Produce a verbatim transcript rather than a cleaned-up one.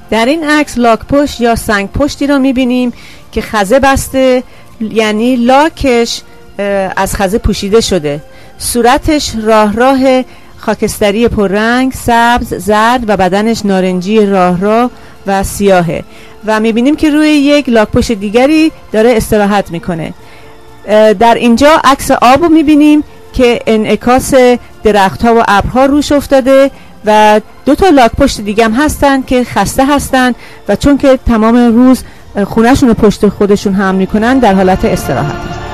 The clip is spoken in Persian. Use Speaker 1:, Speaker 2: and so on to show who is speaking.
Speaker 1: در این عکس لاک پشت یا سنگ پشتی را میبینیم که خزه بسته، یعنی لاکش از خزه پوشیده شده. صورتش راه راه خاکستری پررنگ، سبز، زرد و بدنش نارنجی راه راه و سیاهه و میبینیم که روی یک لاک پشت دیگری داره استراحت میکنه. در اینجا عکس آب رو میبینیم که انعکاس درختها و ابرها روش افتاده و دو تا لاک پشت دیگه هم هستن که خسته هستن و چون که تمام روز خونه‌شون رو پشت خودشون حمل میکنن در حالت استراحت هستن.